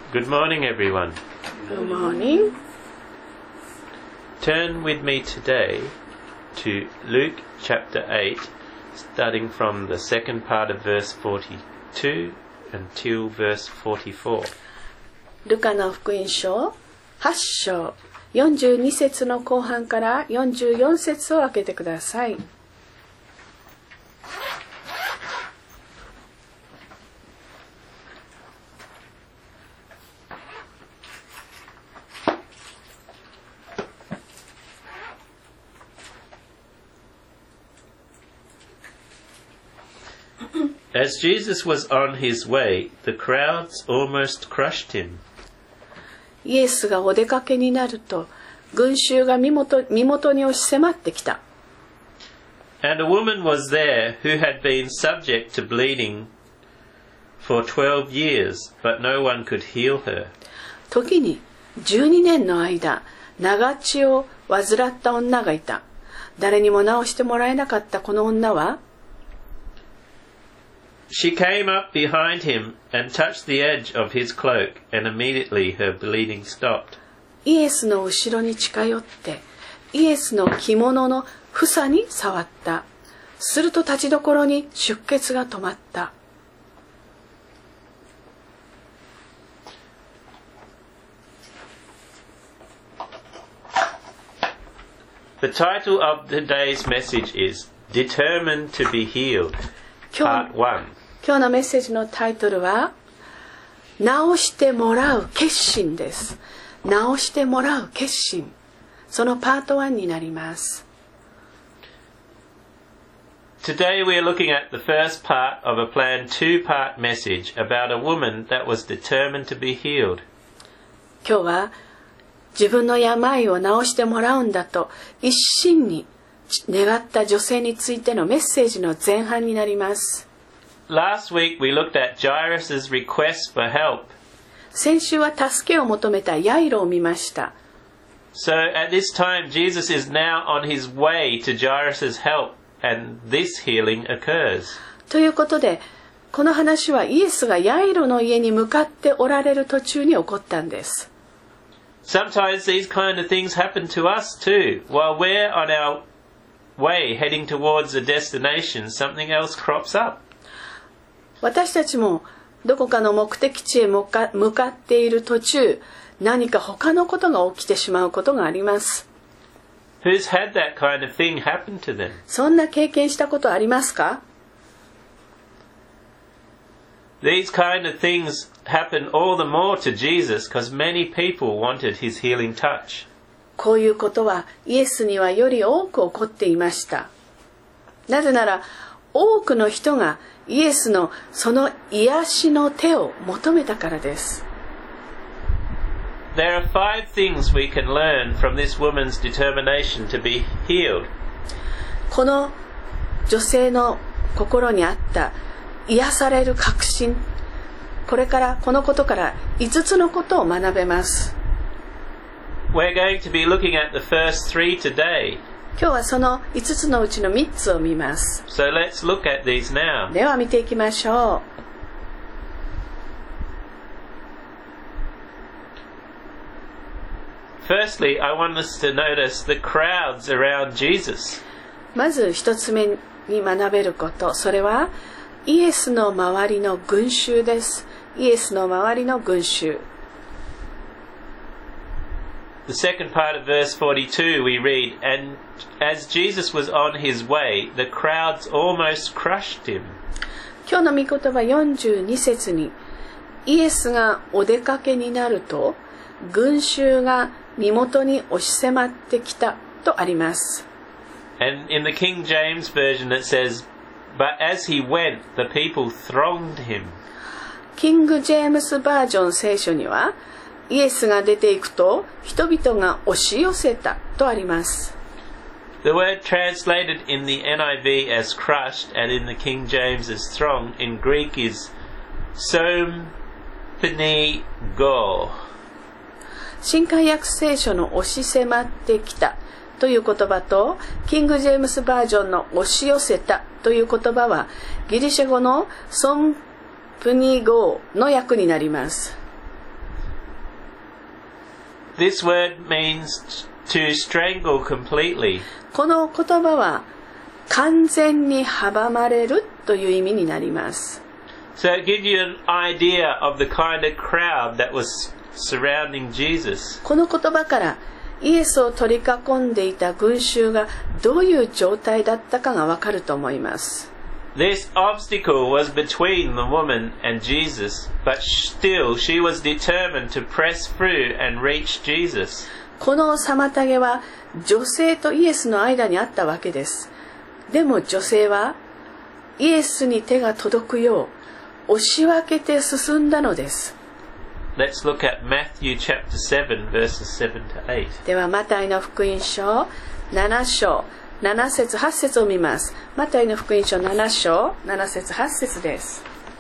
Good morning, everyone. Good morning. Turn with me today to Luke chapter 8, starting from the second part of verse 42 until verse 44. ルカの福音書8章42節の後半から44節を開けてください。 As Jesus was on his way, the crowds almost crushed him. イエスがお出かけになると、群衆が身元に押し迫ってきた。 And a woman was there who had been subject to bleeding for 12 years, but no one could heal her. 時に12年の間、長血を患った女がいた。誰にも治してもらえなかったこの女は、 She came up behind him and touched the edge of his cloak, and immediately her bleeding stopped. イエスの後ろに近寄って、イエスの着物の房に触った。すると立ちどころに出血が止まった。 The title of today's message is Determined to be Healed, Part 1. 今日のメッセージのタイトルは、治してもらう決心です。治してもらう決心。そのパート1になります。 Today we are looking at the first part of a planned two-part message about a woman that was determined to be healed. 今日は自分の病を治してもらうんだと一心に願った女性についてのメッセージの前半になります。 Last week we looked at Jairus' request for help. 先週は助けを求めたヤイロを見ました。 So at this time Jesus is now on his way to Jairus' help, and this healing occurs. ということで、この話はイエスがヤイロの家に向かっておられる途中に起こったんです。 Sometimes these kind of things happen to us too. While we're on our way heading towards a destination, something else crops up. 私たちもどこかの目的地へ向かっている途中、何か他のことが起きてしまうことがあります。 Who's had that kind of thing happen to them? そんな経験したことありますか？ These kind of things happen all the more to Jesus because many people wanted his healing touch. こういうことはイエスにはより多く起こっていました。なぜなら多くの人がイエスのその癒しの手を求めたからです。 There are 5 things we can learn from this woman's determination to be healed. この女性の心にあった癒される確信、これからこのことから5つのことを学べます。 We're going to be looking at the first 3 today. 今日はその5つのうちの3つを見ます。 So let's look at these now. では見ていきましょう。Firstly, I want us to notice the crowds around Jesus. まず1つ目に学べること、それはイエスの周りの群衆です。イエスの周りの群衆。 The second part of verse 42 we read, And as Jesus was on his way, the crowds almost crushed him. 今日の御言葉42節に、イエスがお出かけになると、群衆が身元に押し迫ってきたとあります。 And in the King James Version it says, But as he went, the people thronged him. キング・ジェームスバージョン聖書には、イエスが出ていくと人々が押し寄せたとあります。 The word translated in the NIV as crushed and in the King James as throng in Greek is somphenigo. 新海訳聖書の押し迫ってきたという言葉とキング・ジェームスバージョンの押し寄せたという言葉はギリシャ語のソンプニゴーの訳になります。 This word means to strangle completely. この言葉は完全に阻まれるという意味になります。 So it gives you an idea of the kind of crowd that was surrounding Jesus. この言葉からイエスを取り囲んでいた群衆がどういう状態だったかがわかると思います。 This obstacle was between the woman and Jesus, but still she was determined to press through and reach Jesus. この妨げは女性とイエスの間にあったわけです。でも女性はイエスに手が届くよう押し分けて進んだのです。 Let's look at Matthew chapter 7 verses 7 to 8. ではマタイの福音書7章7節8節を見ます。マタイの福音書7章7節8節です。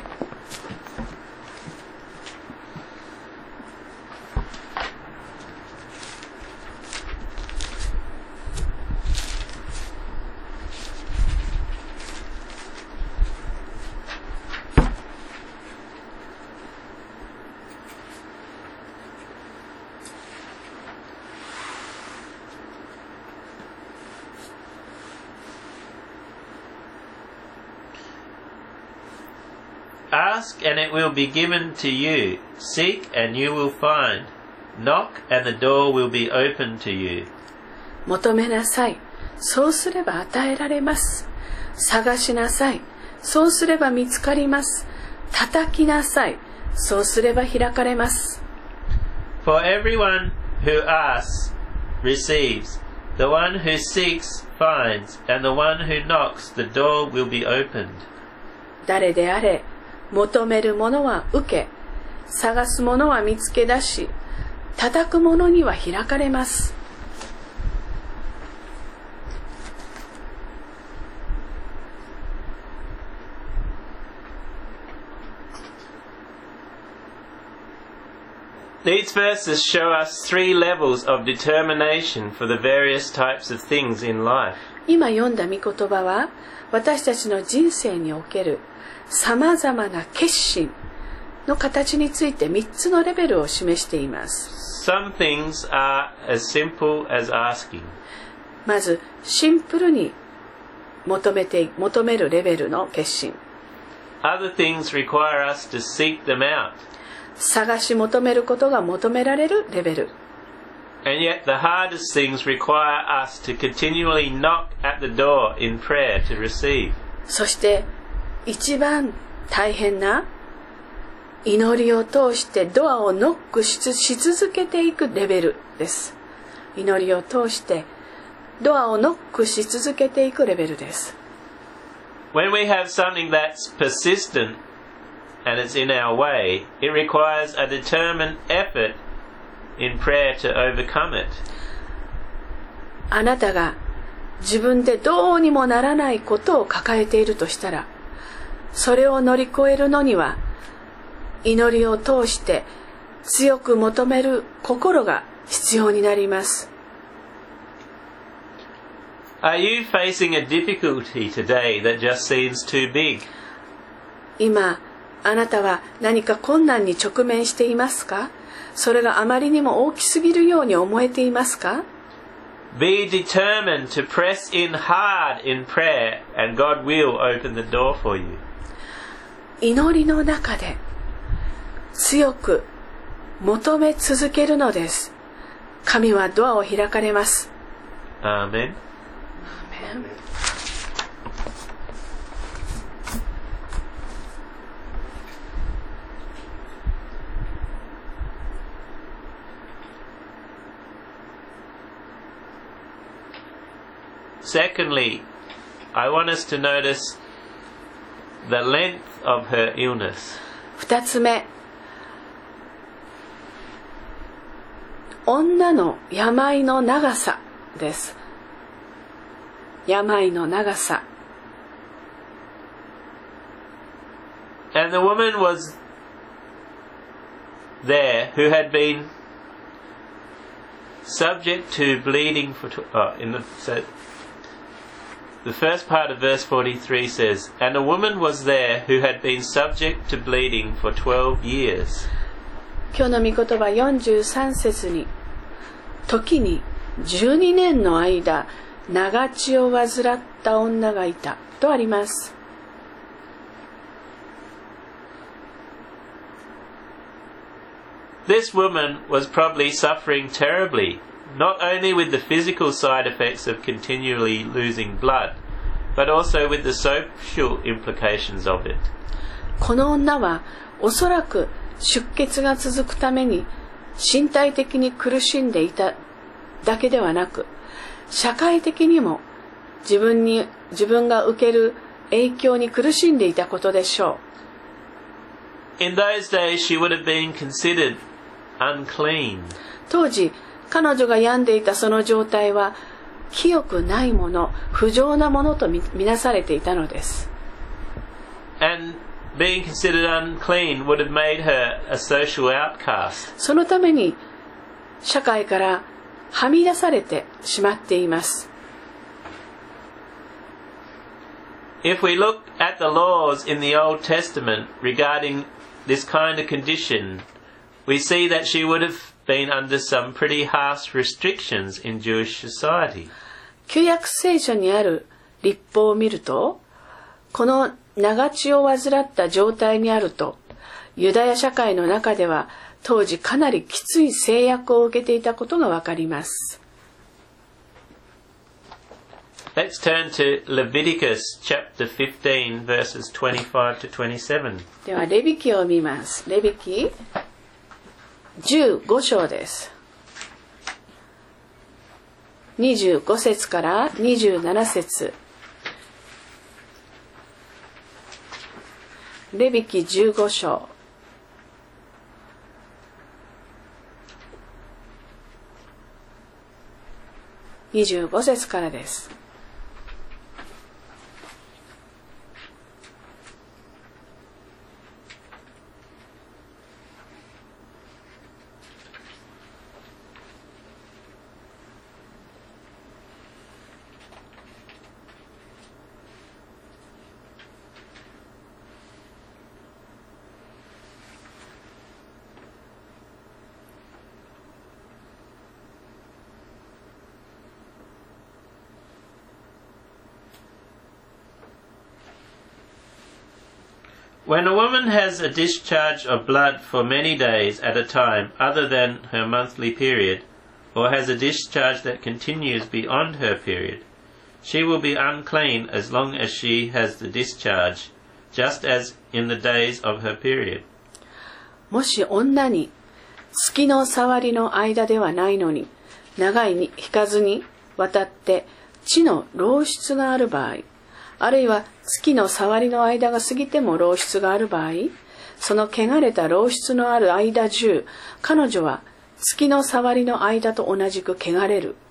Ask and it will be given to you. Seek and you will find. Knock and the door will be open to you. 求めなさい。そうすれば与えられます。探しなさい。そうすれば見つかります。叩きなさい。そうすれば開かれます。 For everyone who asks receives. The one who seeks finds. And the one who knocks, the door will be opened. 誰であれ、求める者は受け、探す者は見つけ出し、叩く者には開かれます。 These verses show us 3 levels of determination for the various types of things in life. 今読んだ御言葉は、私たちの人生におけるさまざまな決心の形について3つのレベルを示しています。 Some things are as simple as asking. まずシンプルに求めるレベルの決心。 Other things require us to seek them out. 探し求めることが求められるレベル。 And yet the hardest things require us to continually knock at the door in prayer to receive. そして一番大変な祈りを通してドアをノックし続けていくレベルです。祈りを通してドアをノックし続けていくレベルです。 When we have something that's persistent and it's in our way, it requires a determined effort in prayer to overcome it. あなたが自分でどうにもならないことを抱えているとしたら、それを乗り越えるのには祈りを通して強く求める心が必要になります。 Are you facing a difficulty today that just seems too big? 今あなたは何か困難に直面していますか？それがあまりにも大きすぎるように思えていますか？ Be determined to press in hard in prayer and God will open the door for you. 祈りの中で強く求め続けるのです。神はドアを開かれます。 アーメン。Secondly, I want us to notice the length of her illness. 2つ目、女の病の長さです。病の長さ。 And the woman was there who had been subject to bleeding for the first part of verse 43 says, And a woman was there who had been subject to bleeding for 12 years. 今日の御言葉43節に、 時に12年の間長血を患った女がいたとあります。 This woman was probably suffering terribly, not only with the physical side effects of continually losing blood, but also with the social implications of it. この女はおそらく出血が続くために身体的に苦しんでいただけではなく、社会的にも自分が受ける影響に苦しんでいたことでしょう。In those days, she would have been considered unclean. 当時、彼女が病んでいたその状態は清くないもの、不浄なものとみなされていたのです。 And being considered unclean would have made her a social outcast. そのために社会からはみ出されてしまっています。 If we look at the laws in the Old Testament regarding this kind of condition, we see that she would have been under some pretty harsh restrictions in Jewish society. 旧約聖書にある律法を見ると、この長血を患った状態にあると、ユダヤ社会の中では当時かなりきつい制約を受けていたことがわかります。 Let's turn to Leviticus chapter 15 verses 25 to 27. ではレビ記を見ます。レビ記15章です。25節から27節。レビ記15章。25節からです。 When a woman has a discharge of blood for many days at a time other than her monthly period, or has a discharge that continues beyond her period, she will be unclean as long as she has the discharge, just as in the days of her period. もし女に月の触りの間ではないのに、長いに引かずに渡って血の漏出がある場合、あるいは月の触りの間が過ぎても漏出がある場合、その汚れた漏出のある間中、彼女は月の触りの間と同じく汚れる。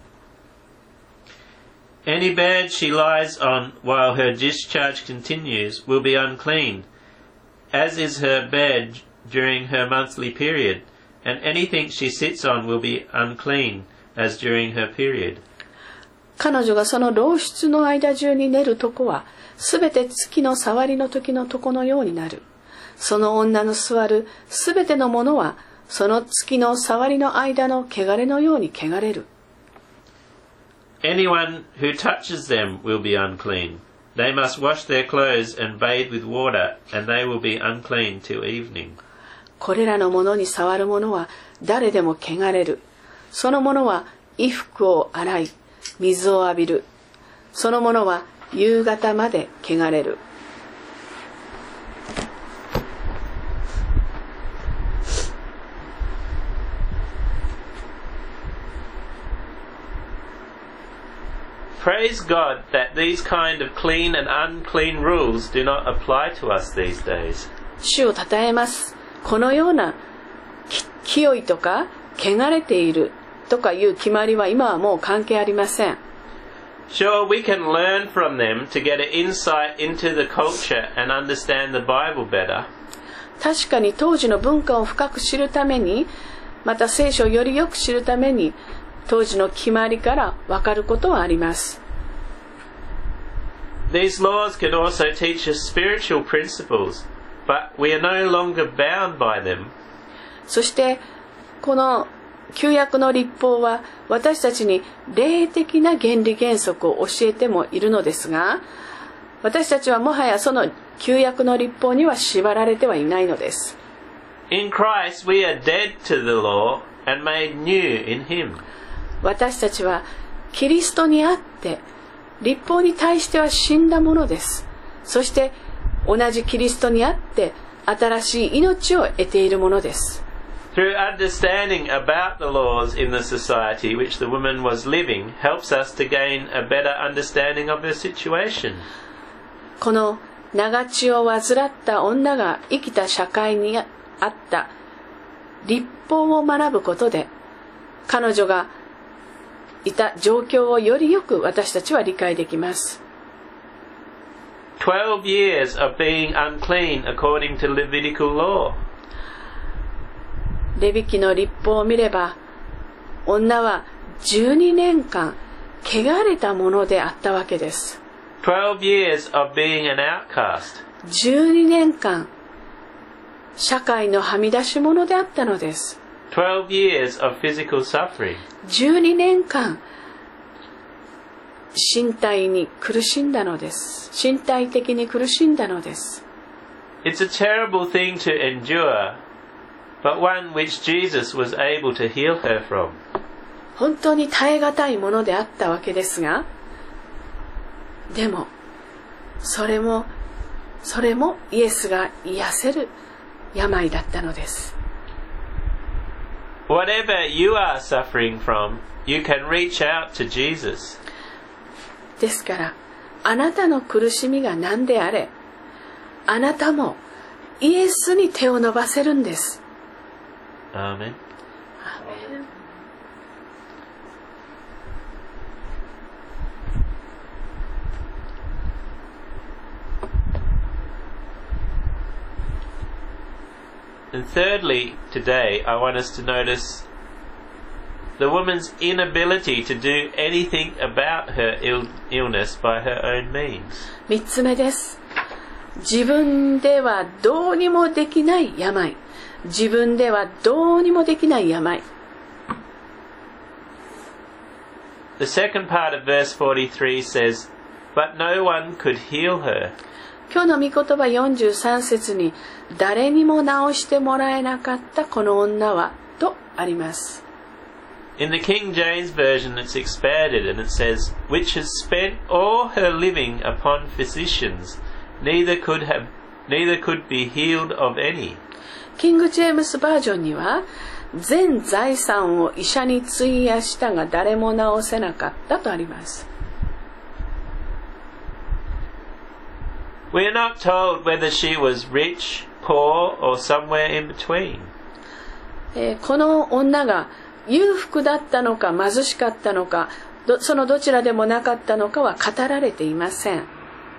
Any bed she lies on while her discharge continues will be unclean, as is her bed during her monthly period, and anything she sits on will be unclean, as during her period. 彼女がその漏出の間中に寝るとこは、すべて月の触りの時のとこのようになる。その女の座るすべてのものは、その月の触りの間の汚れのように汚れる。 Anyone who touches them will be unclean. They must wash their clothes and bathe with water, and they will be unclean till evening. これらのものに触る者は誰でも汚れる。その者は衣服を洗い、水を浴びる。その者は夕方まで汚れる。 Praise God that these kind of clean and unclean rules do not apply to us these days. 主を称えます。このような清いとか汚れているとかいう決まりは今はもう関係ありません。 Sure, we can learn from them to get an insight into the culture and understand the Bible better. 確かに当時の文化を深く知るために、また聖書をよりよく知るために、当時の決まりから分かることはあります。 These laws could also teach us spiritual principles, but we are no longer bound by them. そしてこの旧約の律法は私たちに霊的な原理原則を教えてもいるのですが、私たちはもはやその旧約の律法には縛られてはいないのです。 In Christ we are dead to the law and made new in Him. 私たちはキリストにあって律法に対しては死んだものです。そして同じキリストにあって新しい命を得ているものです。 Through understanding about the laws in the society which the woman was living helps us to gain a better understanding of her situation. この長血を患った女が生きた社会にあった律法を学ぶことで、彼女がいた状況をよりよく私たちは理解できます。 12 years of being unclean according to Levitical law. レビ記の律法を見れば、女は12年間汚れたものであったわけです。 12 years of being an outcast. 12年間社会のはみ出し者であったのです。 12 years of physical suffering. 12年間身体に苦しんだのです。身体的に苦しんだのです。 It's a terrible thing to endure, but one which Jesus was able to heal her from. 本当に耐え難いものであったわけですが、でもそれもイエスが癒せる病だったのです。 Whatever you are suffering from, you can reach out to Jesus. ですからあなたの苦しみが何であれ、あなたもイエスに手を伸ばせるんです。 アーメン。And thirdly, today, I want us to notice the woman's inability to do anything about her illness by her own means. 3つ目です。自分ではどうにもできない病。自分ではどうにもできない病。 The second part of verse 43 says, "But no one could heal her." 今日の御言葉43節に、誰にも治してもらえなかったこの女はとあります。 In the King James Version it's expanded and it says, "Which has spent all her living upon physicians, neither could be healed of any." キング・ジェームスバージョンには、全財産を医者に費やしたが誰も治せなかったとあります。 We are not told whether she was rich, poor, or somewhere in between. この女が裕福だったのか貧しかったのか、そのどちらでもなかったのかは語られていません。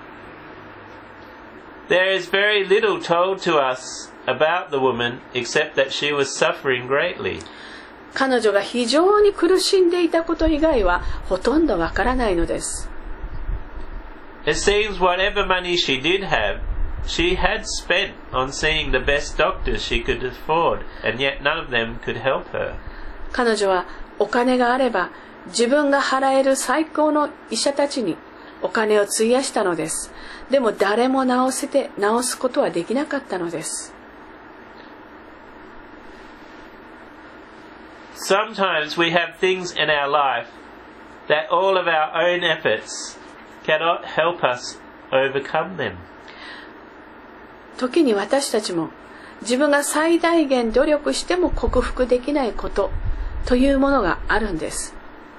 There is very little told to us about the woman except that she was suffering greatly. 彼女が非常に苦しんでいたこと以外はほとんどわからないのです。 It seems whatever money she did have, she had spent on seeing the best doctors she could afford, and yet none of them could help her. 彼女はお金があれば自分が払える最高の医者たちにお金を費やしたのです。でも誰も治すことはできなかったのです。 Sometimes we have things in our life that all of our own efforts cannot help us overcome them. 時に私たちも自分が最大限努力しても克服できないことというものがあるんです。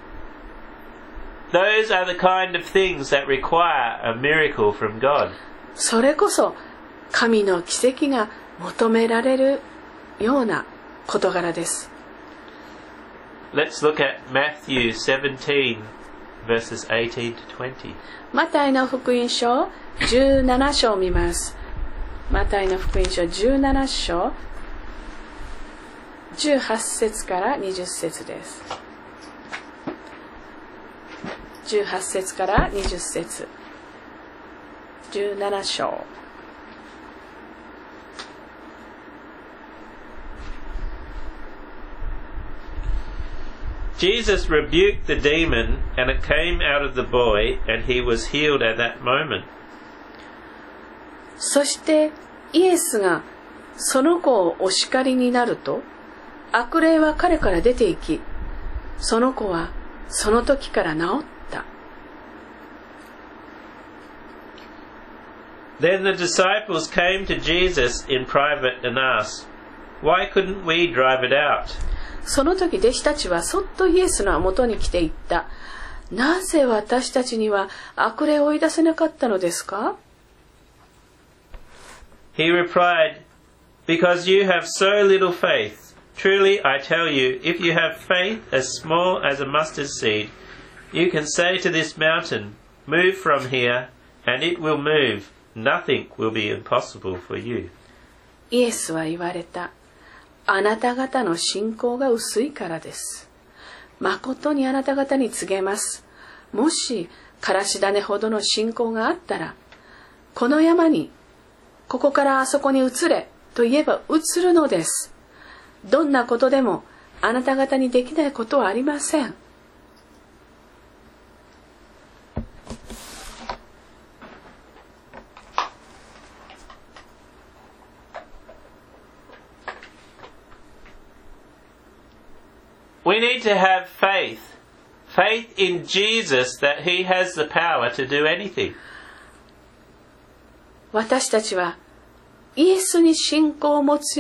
Those are the kind of things that require a miracle from God. それこそ神の奇跡が求められるような事柄です。 Let's look at Matthew 17 verses 18 to 20. マタイの福音書17章を見ます。マタイの福音書17章18節から20節です。18節から20節。17章。 Jesus rebuked the demon, and it came out of the boy, and he was healed at that moment. そしてイエスがその子をお叱りになると、悪霊は彼から出て行き、その子はその時から治った。 Then the disciples came to Jesus in private and asked, "Why couldn't we drive it out?" その時弟子たちはそっとイエスのもとに来て言った。なぜ私たちには悪霊を追い出せなかったのですか？ He replied, "Because you have so little faith. Truly I tell you, if you have faith as small as a mustard seed, you can say to this mountain, Move from here, and it will move. Nothing will be impossible for you." イエスは言われた。あなた方の信仰が薄いからです。誠にあなた方に告げます。もしからし種ほどの信仰があったら、この山にここからあそこに移れと言えば移るのです。どんなことでもあなた方にできないことはありません。 We need to have faith. Faith in Jesus that He has the power to do anything. 私たちはイエスに信仰を持つ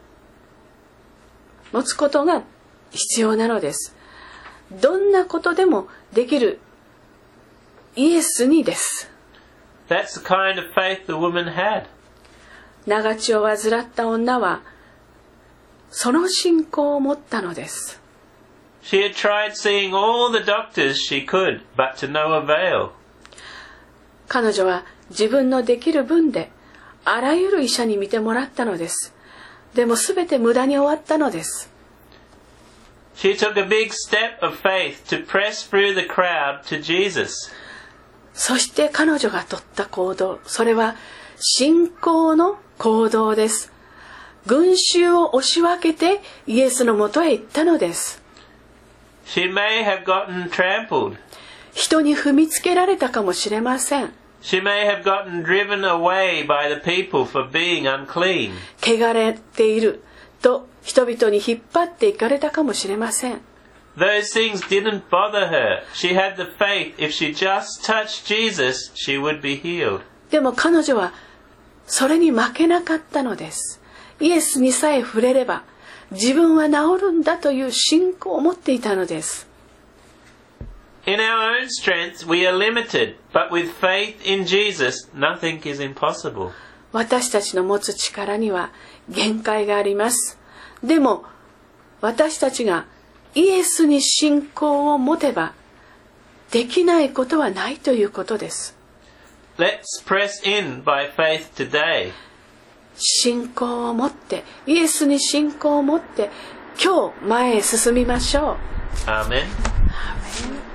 ことが必要なのです。どんなことでもできるイエスにです。 That's the kind of faith the woman had. 長血を患った女はその信仰を持ったのです。 She had tried seeing all the doctors she could, but to no avail. 彼女は自分のできる分であらゆる医者に診てもらったのです。でもすべて無駄に終わったのです。 She took a big step of faith to press through the crowd to Jesus. そして彼女が取った行動、それは信仰の行動です。群衆を押し分けてイエスのもとへ行ったのです。 She may have gotten trampled. 人に踏みつけられたかもしれません。 She may have gotten driven away by the people for being unclean. 汚れていると人々に引っ張っていかれたかもしれません。 Those things didn't bother her. She had the faith if she just touched Jesus, she would be healed. でも彼女はそれに負けなかったのです。イエスにさえ触れれば自分は治るんだという信仰を持っていたのです。 In our own strength, we are limited, but with faith in Jesus, nothing is impossible. 私たちの持つ力には限界があります。でも、私たちがイエスに信仰を持てば、できないことはないということです。 Let's press in by faith today. 信仰を持って、イエスに信仰を持って、今日前へ進みましょう。 Amen. Amen.